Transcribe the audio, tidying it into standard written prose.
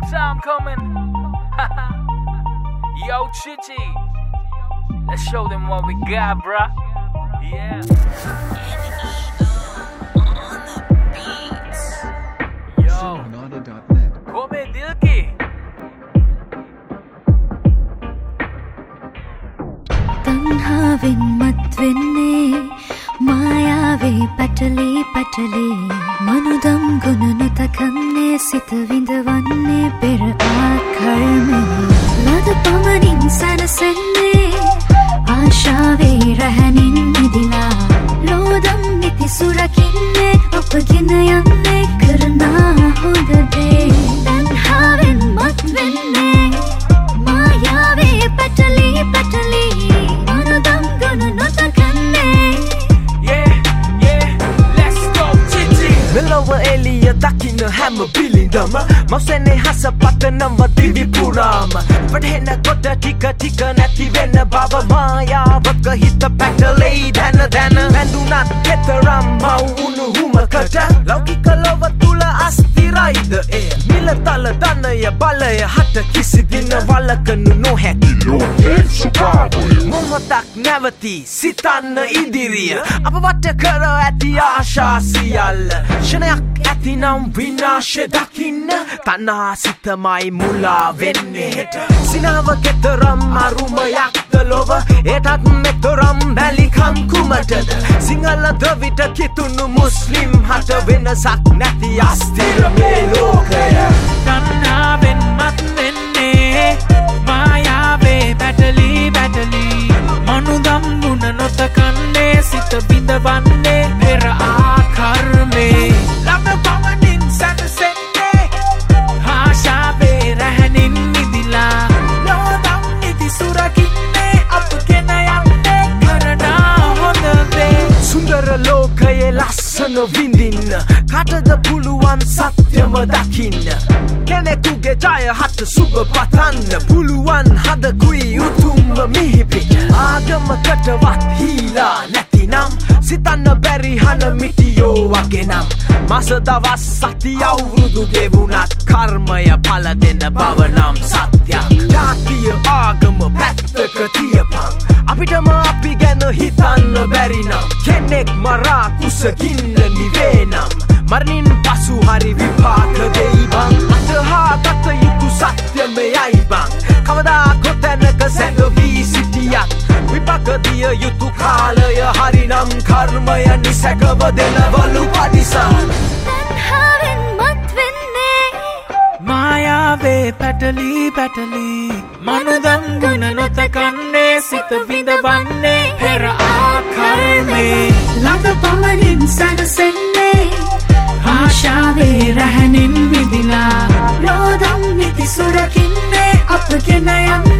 Time coming. Yo, Chichi. Let's show them what we got, bruh. Yeah. Yo. Come dil ki. තණ්හාවෙන් මත් වෙන්නේ මායාවේ පැටලී පැටලී මනුදම් ගුණ නොතකන්නේ සිත විඳවන්නේ පෙර ආකර්මේ ලද පමණින් සැනසෙන්නේ ආශාවේ රැහැනින් මිදිලා ලෝදම් නිති සුරකින්නේ ඔබගෙන යන්නේ කරනා හොඳ දේ තණ්හාවෙන් මත් වෙන්නේ මායාවේ පැටලී පැටලී මනුදම් ගුණ නොතකන්නේ Melowa Elia dakinna හැම පිළිඳම මවසනේ හස පතනම දිවි පුරාම වැඩෙන කොට ටික ටික නැති වෙන බව මායාවක හිත පැටලෙයි දැන දැන වැඳුනත් කෙතරම් මවුණු හුමකට ලෞකික ලොව තුල අස්තිරයිද එය මිලතල ධනය බලය හට කිසි දින වලකනු නොහැකි ලෝකේ සුපාවය මොහොතක් නැවති සිතන්න ඉදිරිය අප වට කර ඇති ආශා සියල්ල ෂණයක් ඇතිනම් විනාශය දකින්න තණ්හා සිතමයි මුලා වෙන්නේ හෙට සිනාව කෙතරම් අරුමයක්ද ලොව එටත් මෙතරම් බැලිකම් කුමටද සිංහල ද්‍රවිඩ කිතුණු මුස්ලිම් හට වෙනසක් නැති අස්තිර මේ ලෝකය තණ්හාවෙන් මත් වෙන්නේ මායාවේ පැටලී පැටලී මනුදම් ගුණ නොතකන්නේ සිත බිඳවන්නේ පෙර ආකර්මේ ලබ පමණින් සැනසෙන්නේ ආශාවේ රැහැනින් මිදිලා ලෝදම් නිති සුරකින්නේ අපගෙන යන්නේ කරනා හොඳ දේ සුන්දර ලෝකයේ ලස්සන විඳින්න කටද පුළුවන් සත්‍යම දකින්න කෙනෙකුගේ ජය හට සුබ පතන්න පුළුවන් හදකුයි උතුම්ම මිහිපිට ආගමකටවත් හීලා නැතිනම් සිතන්න බැරි හන මිටියෝ වගෙනම් මාස දවස් සති අවුරුදු ගෙවුනත් කර්මය පල දෙන බව නම් සත්‍යයක් ජාතිය ආගම පැත්තක තියපන් අපිටම අපි ගැන හිතන්න බැරි නම් කෙනෙක් මරා කුසගින්න නිවේනම් මරණින් පසු හරි විපාක දෙයි බං අතහා ගත යුතු සත්‍යමයයි බං කවදා කොතැනක සැඟවී සිටියත් විපාක දිය යුතු කාලය හරිනම් කර්මය නිසැකව දෙනවලු පරිසම් තණ්හාවෙන් මත් වෙන්නේ මායාවේ පැටලී පැටලී මනුදම් ගුණ නොතකන්නේ සිත විඳවන්නේ පෙර ආකර්මේ ළඟ පමණින් සැනසෙන්නේ ආශාවේ රැහැනින් මිදිලා ලෝදම් නිති සුරකින්නේ අපගෙන යන්නේ